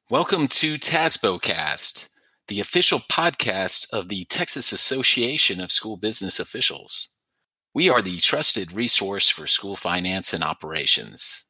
Welcome to TASBOcast, the official podcast of the Texas Association of School Business Officials. We are the trusted resource for school finance and operations.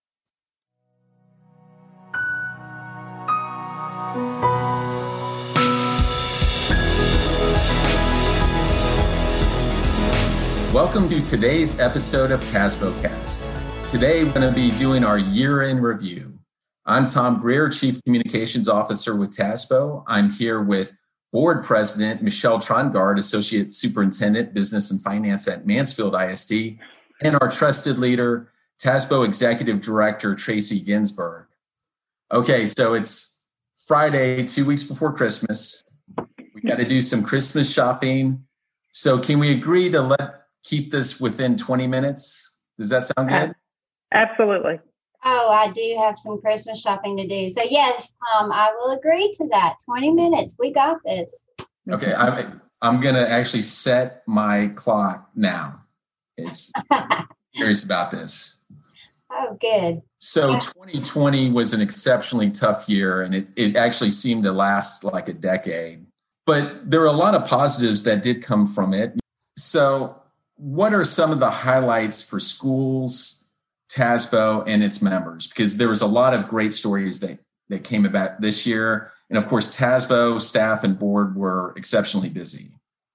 Welcome to today's episode of TASBOcast. Today, we're going to be doing our year-end review. I'm Tom Greer, Chief Communications Officer with TASBO. I'm here with Board President Michelle Trongard, Associate Superintendent, Business and Finance at Mansfield ISD, and our trusted leader, TASBO Executive Director Tracy Ginsburg. Okay, so it's Friday, 2 weeks before Christmas. We got to do some Christmas shopping. So can we agree to keep this within 20 minutes? Does that sound good? Absolutely. Oh, I do have some Christmas shopping to do. So yes, Tom, I will agree to that. 20 minutes. We got this. Okay. I'm going to actually set my clock now. It's curious about this. Oh, good. So 2020 was an exceptionally tough year, and it actually seemed to last like a decade. But there were a lot of positives that did come from it. So what are some of the highlights for schools, TASBO, and its members? Because there was a lot of great stories that came about this year. And of course, TASBO staff and board were exceptionally busy.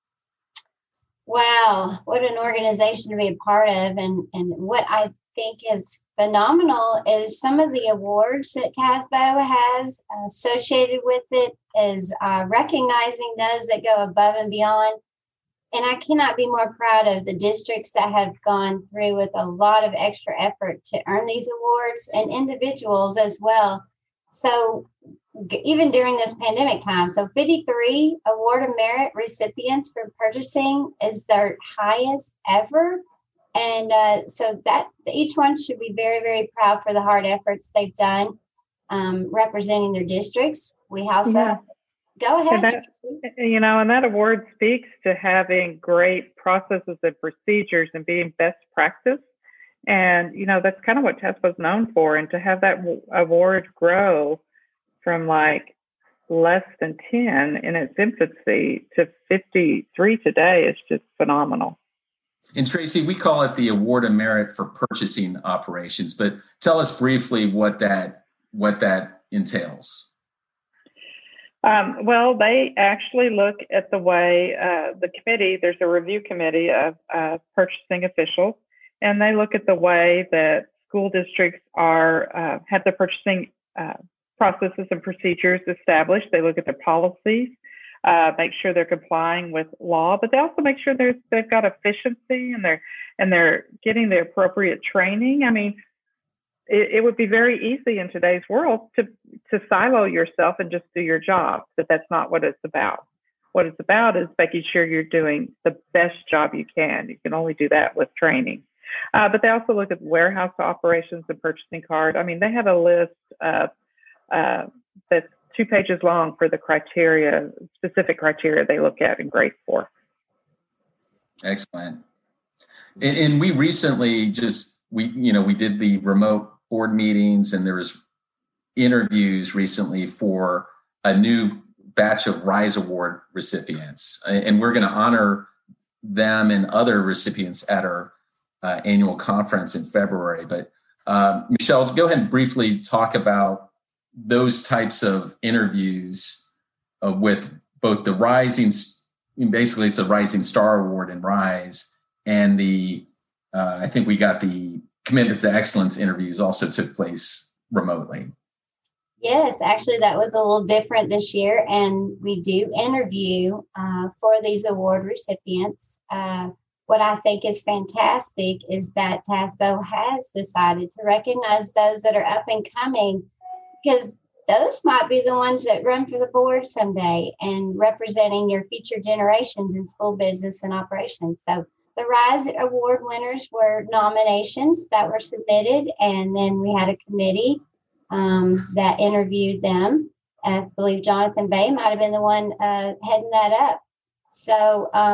Wow, what an organization to be a part of. And what I think is phenomenal is some of the awards that TASBO has associated with it is recognizing those that go above and beyond. And I cannot be more proud of the districts that have gone through with a lot of extra effort to earn these awards, and individuals as well. So even during this pandemic time, so 53 Award of Merit recipients for purchasing is their highest ever. And so that each one should be very, very proud for the hard efforts they've done representing their districts. We also go ahead. And that award speaks to having great processes and procedures and being best practice. And, that's kind of what TASBO is known for. And to have that award grow from like less than 10 in its infancy to 53 today is just phenomenal. And Tracy, we call it the Award of Merit for Purchasing Operations, but tell us briefly what that entails. Well, they actually look at the way the committee, there's a review committee of purchasing officials, and they look at the way that school districts have their purchasing processes and procedures established. They look at their policies, make sure they're complying with law, but they also make sure they've got efficiency and they're getting the appropriate training. I mean, it would be very easy in today's world to silo yourself and just do your job, but that's not what it's about. What it's about is making sure you're doing the best job you can. You can only do that with training. But they also look at warehouse operations and purchasing card. I mean, they have a list that's 2 pages long for the specific criteria they look at and grade for. Excellent. And we recently we did the remote board meetings, and there was interviews recently for a new batch of RISE Award recipients. And we're going to honor them and other recipients at our annual conference in February. But Michelle, go ahead and briefly talk about those types of interviews with both the basically it's a Rising Star Award in RISE, and I think we got the Commitment to Excellence interviews also took place remotely. Yes, actually, that was a little different this year, and we do interview for these award recipients. What I think is fantastic is that TASBO has decided to recognize those that are up and coming, because those might be the ones that run for the board someday and representing your future generations in school business and operations. So the RISE Award winners were nominations that were submitted, and then we had a committee that interviewed them. I believe Jonathan Bay might have been the one heading that up. So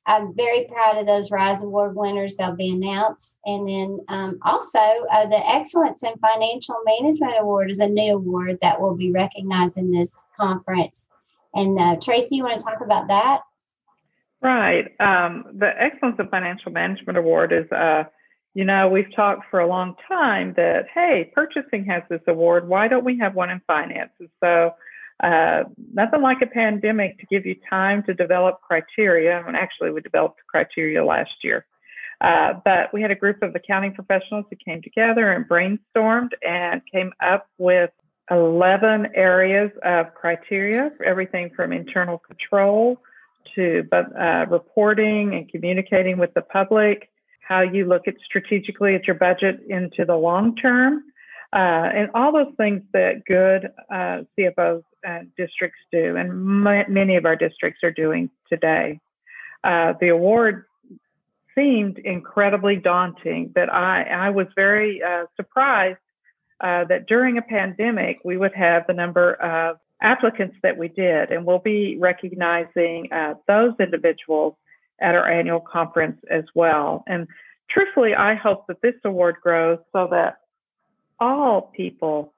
I'm very proud of those RISE Award winners. They'll be announced. And then also the Excellence in Financial Management Award is a new award that will be recognized in this conference. And Tracy, you want to talk about that? Right. The Excellence in Financial Management Award is, we've talked for a long time that, hey, purchasing has this award. Why don't we have one in finance? And so nothing like a pandemic to give you time to develop criteria. And actually, we developed criteria last year. But we had a group of accounting professionals who came together and brainstormed and came up with 11 areas of criteria, for everything from internal control to reporting and communicating with the public, how you look at strategically at your budget into the long term, and all those things that good CFOs and districts do, and many of our districts are doing today. The award seemed incredibly daunting, but I was very surprised that during a pandemic, we would have the number of applicants that we did, and we'll be recognizing those individuals at our annual conference as well. And truthfully, I hope that this award grows so that all people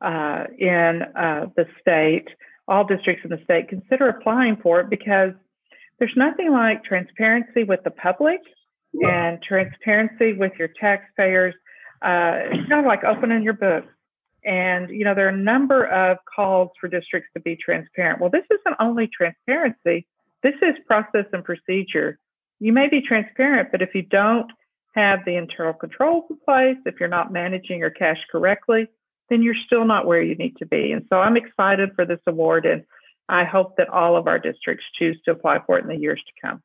in the state, all districts in the state, consider applying for it, because there's nothing like transparency with the public and transparency with your taxpayers. It's kind of like opening your book. And, there are a number of calls for districts to be transparent. Well, this isn't only transparency. This is process and procedure. You may be transparent, but if you don't have the internal controls in place, if you're not managing your cash correctly, then you're still not where you need to be. And so I'm excited for this award, and I hope that all of our districts choose to apply for it in the years to come.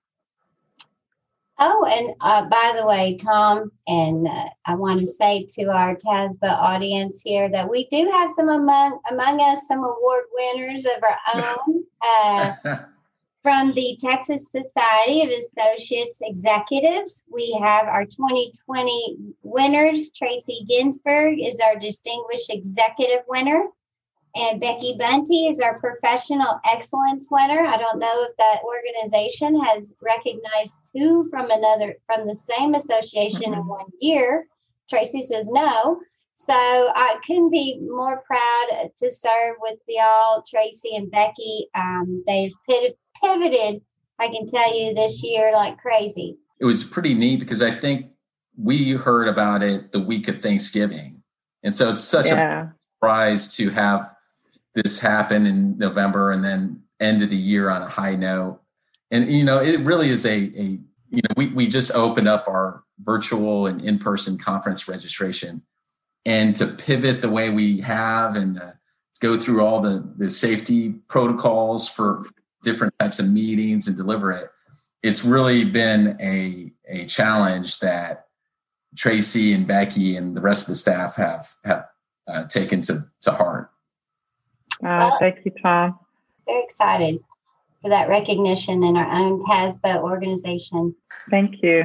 Oh, and by the way, Tom, and I want to say to our TASBA audience here that we do have some among us, some award winners of our own. From the Texas Society of Associates Executives, we have our 2020 winners. Tracy Ginsburg is our Distinguished Executive winner, and Becky Bunty is our Professional Excellence winner. I don't know if that organization has recognized two from the same association in 1 year. Tracy says no. So I couldn't be more proud to serve with y'all, Tracy and Becky. They've pivoted, I can tell you, this year like crazy. It was pretty neat because I think we heard about it the week of Thanksgiving. And so it's such a surprise to have this happen in November and then end of the year on a high note. And, it really is we just opened up our virtual and in-person conference registration, and to pivot the way we have and go through all the safety protocols for different types of meetings and deliver it. It's really been a challenge that Tracy and Becky and the rest of the staff have taken to heart. Thank you, Tom. Very excited for that recognition in our own TASBA organization. Thank you.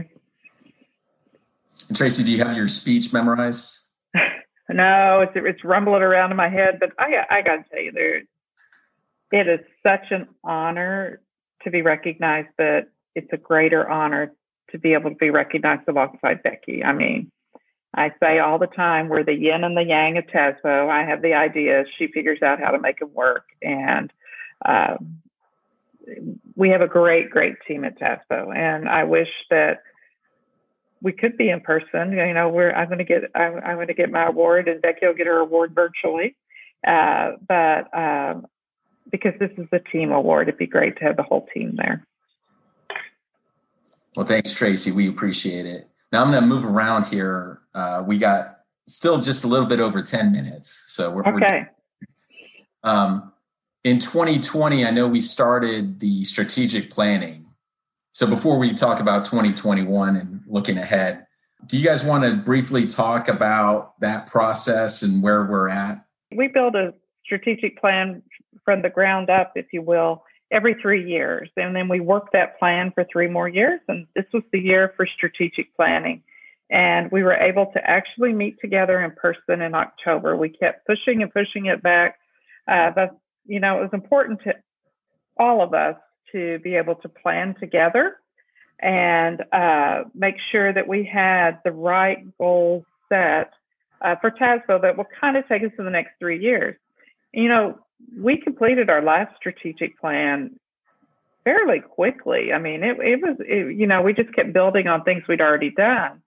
And Tracy, do you have your speech memorized? No, it's rumbling around in my head, but I got to tell you, it is such an honor to be recognized, but it's a greater honor to be able to be recognized alongside Becky. I mean, I say all the time, we're the yin and the yang of TASBO. I have the ideas. She figures out how to make them work. And we have a great, great team at TASBO. And I wish that we could be in person. I'm going to get my award, and Becky will get her award virtually. But because this is a team award, it'd be great to have the whole team there. Well, thanks, Tracy. We appreciate it. Now I'm going to move around here. We got still just a little bit over 10 minutes. So we're okay. In 2020, I know we started the strategic planning. So before we talk about 2021 and looking ahead, do you guys want to briefly talk about that process and where we're at? We build a strategic plan from the ground up, if you will, every 3 years. And then we work that plan for 3 more years. And this was the year for strategic planning. And we were able to actually meet together in person in October. We kept pushing and pushing it back. But, it was important to all of us to be able to plan together and make sure that we had the right goals set for TASBO that will kind of take us to the next 3 years. We completed our last strategic plan fairly quickly. I mean, we just kept building on things we'd already done.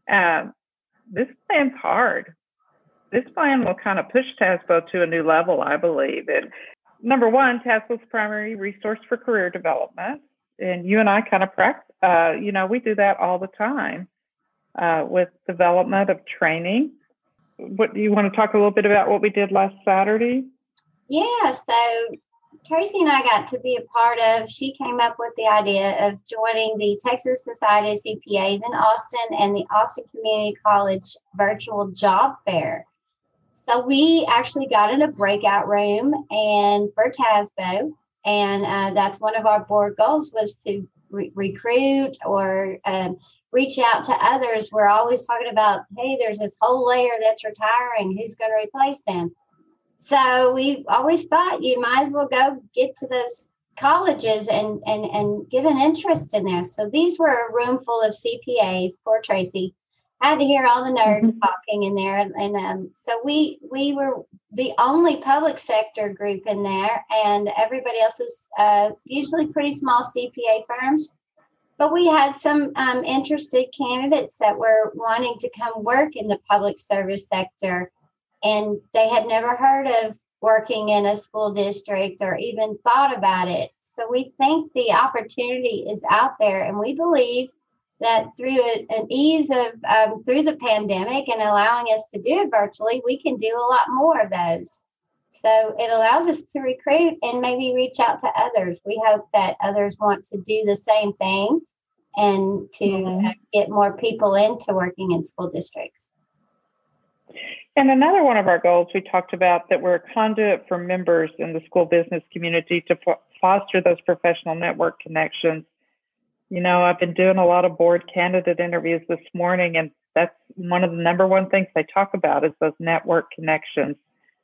This plan's hard. This plan will kind of push TASBO to a new level, I believe. And number one, TASBO's primary resource for career development. And you and I kind of practice, we do that all the time with development of training. What do you want to talk a little bit about what we did last Saturday? Yeah, so Tracy and I got to be a part of, she came up with the idea of joining the Texas Society of CPAs in Austin and the Austin Community College virtual job fair. So we actually got in a breakout room and for TASBO, and that's one of our board goals was to recruit or reach out to others. We're always talking about, hey, there's this whole layer that's retiring. Who's going to replace them? So we always thought you might as well go get to those colleges and get an interest in there. So these were a room full of CPAs. Poor Tracy had to hear all the nerds talking in there. And so we were the only public sector group in there, and everybody else is usually pretty small CPA firms. But we had some interested candidates that were wanting to come work in the public service sector, and they had never heard of working in a school district or even thought about it. So we think the opportunity is out there, and we believe that through an ease of through the pandemic and allowing us to do it virtually, we can do a lot more of those. So it allows us to recruit and maybe reach out to others. We hope that others want to do the same thing and to get more people into working in school districts. And another one of our goals we talked about that we're a conduit for members in the school business community to foster those professional network connections. I've been doing a lot of board candidate interviews this morning, and that's one of the number one things they talk about is those network connections.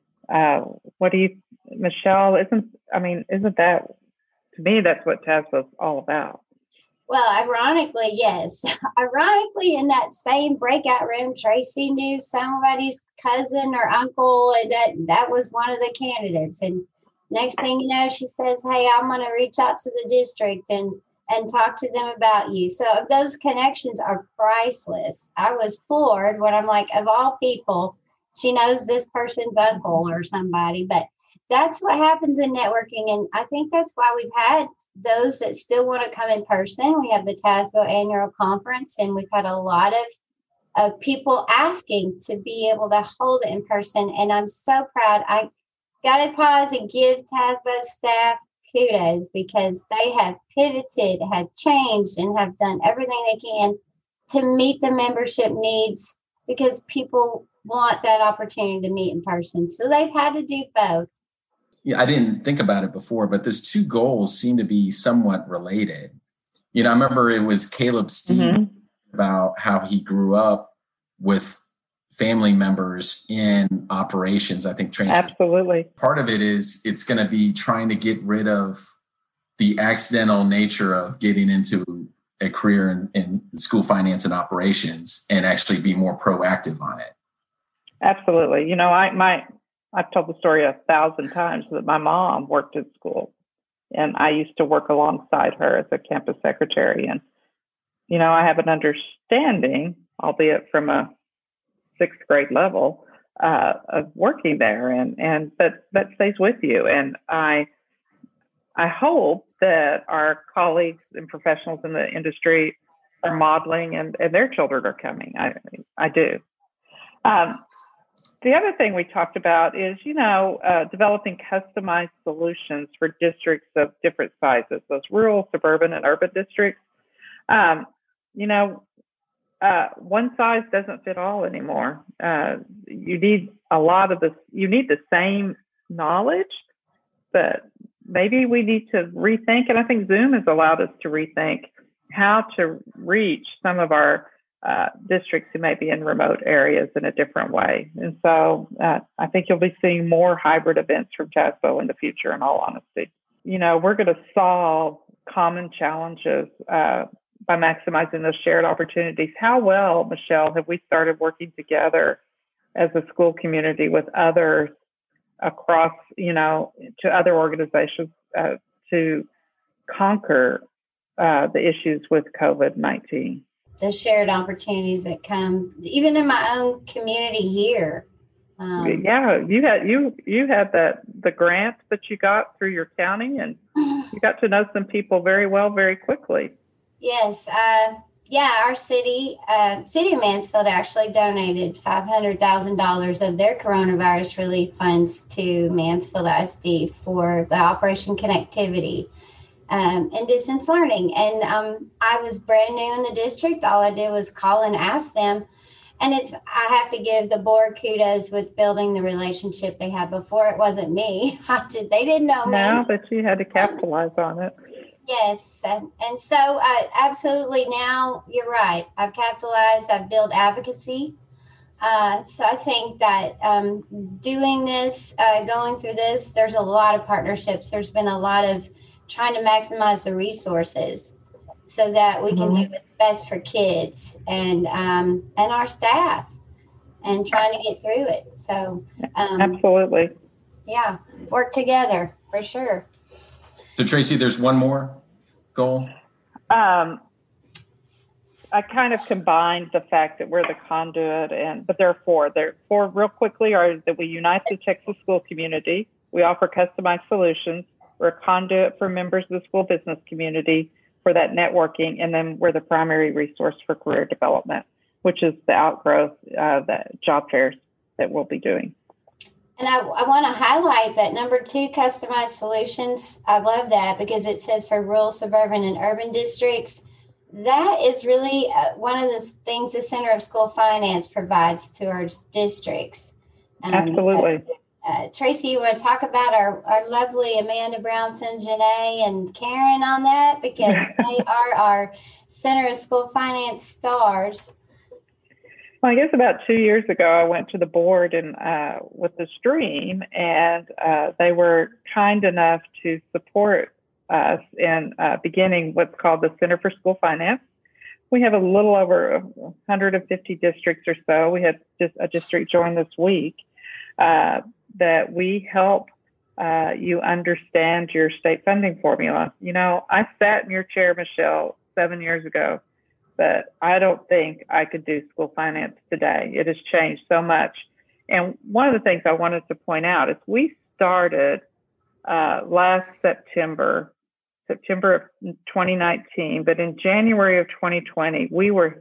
What do you, Michelle, isn't that, to me, that's what TASBO is all about. Well, ironically, yes. Ironically, in that same breakout room, Tracy knew somebody's cousin or uncle, and that was one of the candidates. And next thing you know, she says, hey, I'm going to reach out to the district and talk to them about you. So those connections are priceless. I was floored when I'm like, of all people, she knows this person's uncle or somebody. But that's what happens in networking. And I think that's why we've had those that still want to come in person. We have the TASBO annual conference, and we've had a lot of people asking to be able to hold it in person. And I'm so proud. I got to pause and give TASBO staff kudos because they have pivoted, have changed, and have done everything they can to meet the membership needs because people want that opportunity to meet in person. So they've had to do both. Yeah, I didn't think about it before, but those two goals seem to be somewhat related. I remember it was Caleb Steve about how he grew up with family members in operations. I think absolutely. Part of it is it's going to be trying to get rid of the accidental nature of getting into a career in school finance and operations and actually be more proactive on it. Absolutely. I've told the story 1,000 times that my mom worked at school, and I used to work alongside her as a campus secretary. And, I have an understanding, albeit from a 6th grade level, of working there, and that stays with you. And I hope that our colleagues and professionals in the industry are modeling, and their children are coming. I do. The other thing we talked about is, developing customized solutions for districts of different sizes, those rural, suburban, and urban districts. One size doesn't fit all anymore. You need a lot of this. You need the same knowledge, but maybe we need to rethink. And I think Zoom has allowed us to rethink how to reach some of our districts who may be in remote areas in a different way. And so I think you'll be seeing more hybrid events from TASBO in the future, in all honesty. We're going to solve common challenges by maximizing those shared opportunities. How well, Michelle, have we started working together as a school community with others across, to other organizations to conquer the issues with COVID-19? The shared opportunities that come, even in my own community here. Yeah, you had the grant that you got through your county, and you got to know some people very well, very quickly. Yes. Our city of Mansfield actually donated $500,000 of their coronavirus relief funds to Mansfield ISD for the Operation Connectivity and distance learning. And I was brand new in the district. All I did was call and ask them. And I have to give the board kudos with building the relationship they had before. It wasn't me. They didn't know me. Now that you had to capitalize on it. Yes. And so absolutely, now you're right. I've capitalized. I've built advocacy. So I think that doing this, going through this, there's a lot of partnerships. There's been a lot of trying to maximize the resources so that we can do what's best for kids and our staff, and trying to get through it. So absolutely. Yeah, work together for sure. So Tracy, there's one more goal. I kind of combined the fact that we're the conduit, but there are four. There are four real quickly are that we unite the Texas school community. We offer customized solutions. We're a conduit for members of the school business community for that networking. And then we're the primary resource for career development, which is the outgrowth of the job fairs that we'll be doing. And I want to highlight that number 2, customized solutions. I love that because it says for rural, suburban, and urban districts. That is really one of the things the Center of School Finance provides to our districts. Absolutely. Tracy, you want to talk about our lovely Amanda Brownson, Janae, and Karen on that? Because they are our Center of School Finance stars. Well, I guess about 2 years ago, I went to the board and with the stream, and they were kind enough to support us in beginning what's called the Center for School Finance. We have a little over 150 districts or so. We had just a district join this week that we help you understand your state funding formula. I sat in your chair, Michelle, 7 years ago, but I don't think I could do school finance today. It has changed so much. And one of the things I wanted to point out is we started last September of 2019, but in January of 2020, we were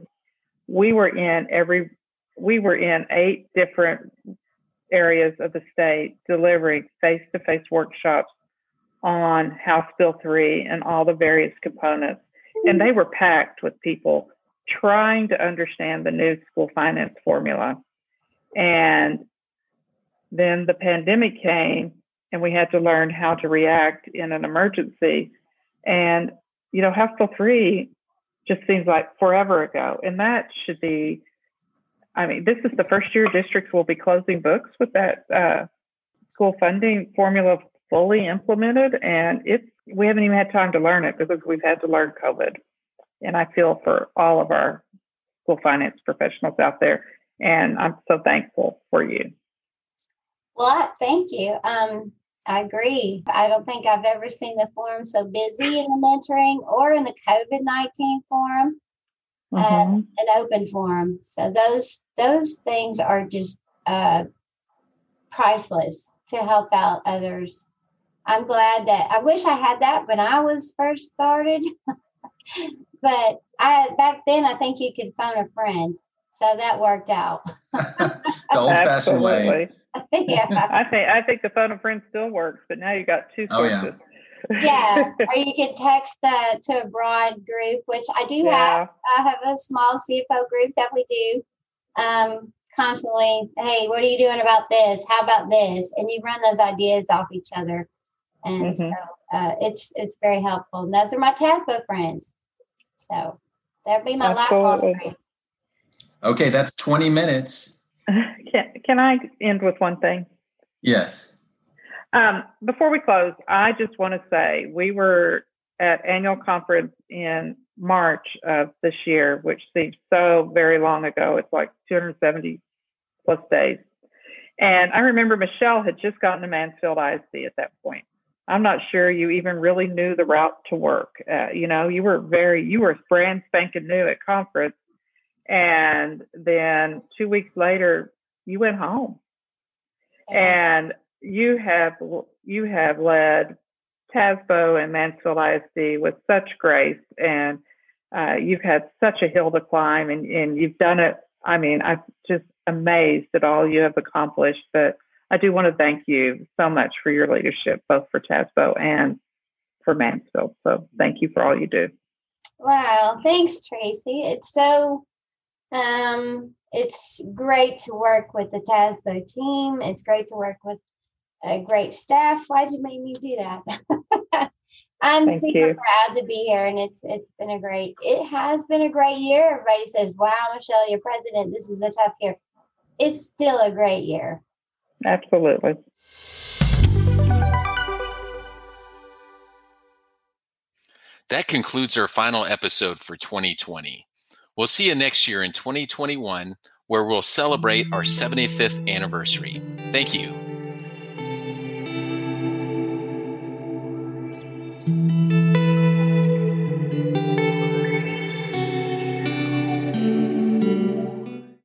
in 8 different areas of the state delivering face-to-face workshops on House Bill 3 and all the various components. And they were packed with people trying to understand the new school finance formula. And then the pandemic came and we had to learn how to react in an emergency. And, House Bill 3 just seems like forever ago. And that should be, this is the first year districts will be closing books with that school funding formula fully implemented. And we haven't even had time to learn it because we've had to learn COVID. And I feel for all of our school finance professionals out there. And I'm so thankful for you. Well, thank you. I agree. I don't think I've ever seen the forum so busy in the mentoring or in the COVID-19 forum, an open forum. So those things are just priceless to help out others. I'm glad that I wish I had that when I was first started, but back then I think you could phone a friend, so that worked out. The old-fashioned way. Yeah, I think the phone a friend still works, but now you got 2 sources. Yeah, or you could text to a broad group, which I do have. I have a small CFO group that we do constantly. Hey, what are you doing about this? How about this? And you run those ideas off each other, and so it's very helpful. And those are my TASBO friends. So that'll be my lifelong friend. Okay, that's 20 minutes. Can I end with one thing? Yes. Before we close, I just want to say we were at annual conference in March of this year, which seems so very long ago. It's like 270 plus days. And I remember Michelle had just gotten to Mansfield ISD at that point. I'm not sure you even really knew the route to work. You were brand spanking new at conference. And then 2 weeks later, you went home. And you have led TASBO and Mansfield ISD with such grace, and you've had such a hill to climb, and you've done it. I mean, I'm just amazed at all you have accomplished. But I do want to thank you so much for your leadership, both for TASBO and for Mansfield. So thank you for all you do. Wow. Thanks, Tracy. It's so, it's great to work with the TASBO team. It's great to work with a great staff. Why'd you make me do that? I'm super proud to be here, and it has been a great year. Everybody says, wow, Michelle, you're president. This is a tough year. It's still a great year. Absolutely. That concludes our final episode for 2020. We'll see you next year in 2021, where we'll celebrate our 75th anniversary. Thank you.